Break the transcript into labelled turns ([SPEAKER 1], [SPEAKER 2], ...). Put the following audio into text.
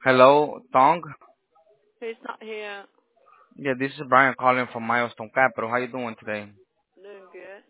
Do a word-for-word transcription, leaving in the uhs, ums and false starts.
[SPEAKER 1] Hello, Tong.
[SPEAKER 2] He's not here.
[SPEAKER 1] Yeah, this is Brian calling from Milestone Capital. How you doing today?
[SPEAKER 2] Doing good.